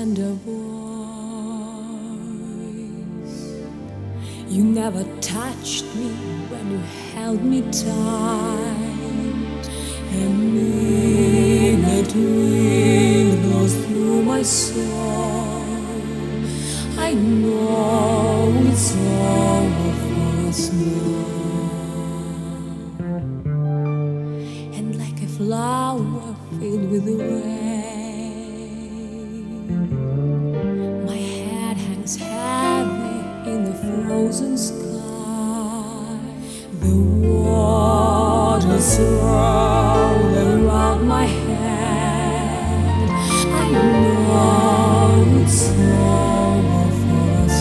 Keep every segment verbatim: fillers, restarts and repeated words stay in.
tender voice. You never touched me when you held me tight, and midnight wind blows through my soul. I know it's over for us now, and like a flower filled with rain, my head hangs heavy in the frozen sky. The waters roll around my head. I know it's over for us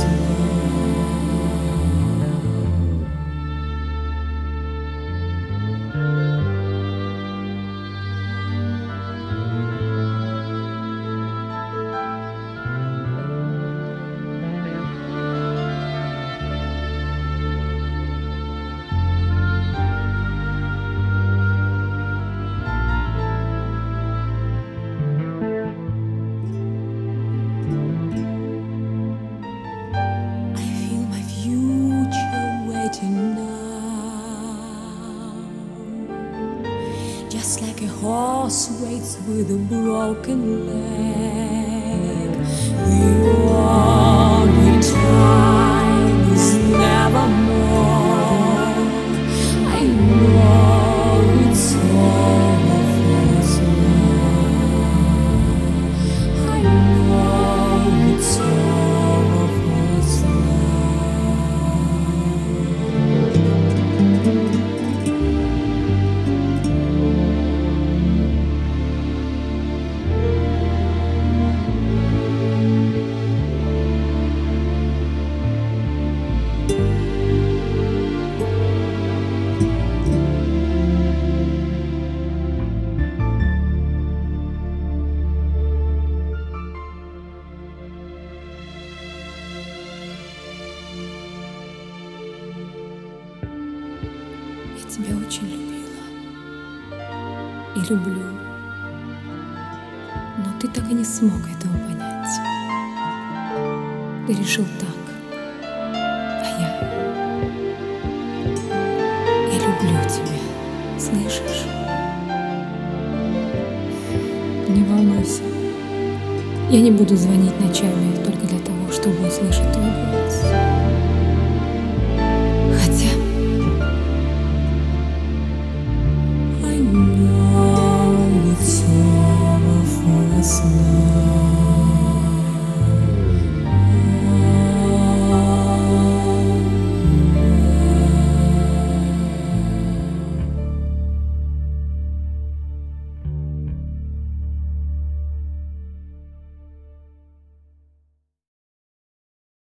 now, just like a horse waits with a broken leg. The only time is nevermore. I know it's over for us now. I know it's over for us Я тебя очень любила и люблю, но ты так и не смог этого понять. Ты решил так, а я... Я люблю тебя, слышишь? Не волнуйся, я не буду звонить ночами только для того, чтобы услышать твой голос. Хотя...